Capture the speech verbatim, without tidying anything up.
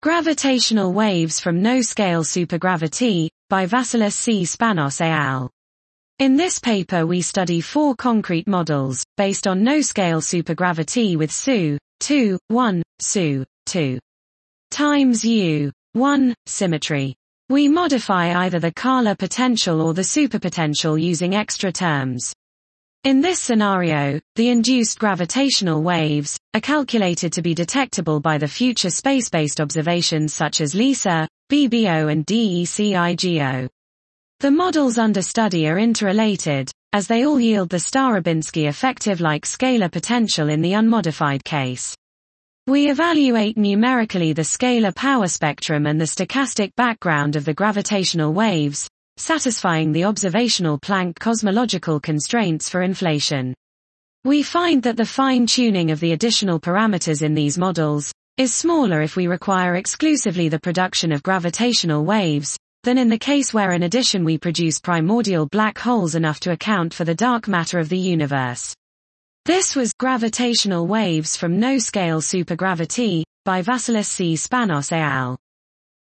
Gravitational waves from no-scale supergravity, by Vasilis C. Spanos et al. In this paper we study four concrete models, based on no-scale supergravity with S U, two, one, S U, two times U, one, symmetry. We modify either the Kähler potential or the superpotential using extra terms. In this scenario, the induced gravitational waves are calculated to be detectable by the future space-based observations such as LISA, B B O and DECIGO. The models under study are interrelated, as they all yield the Starobinsky effective-like scalar potential in the unmodified case. We evaluate numerically the scalar power spectrum and the stochastic background of the gravitational waves, satisfying the observational Planck cosmological constraints for inflation. We find that the fine-tuning of the additional parameters in these models is smaller if we require exclusively the production of gravitational waves, than in the case where in addition we produce primordial black holes enough to account for the dark matter of the universe. This was Gravitational Waves from No-Scale Supergravity, by Vasilis C. Spanos et al.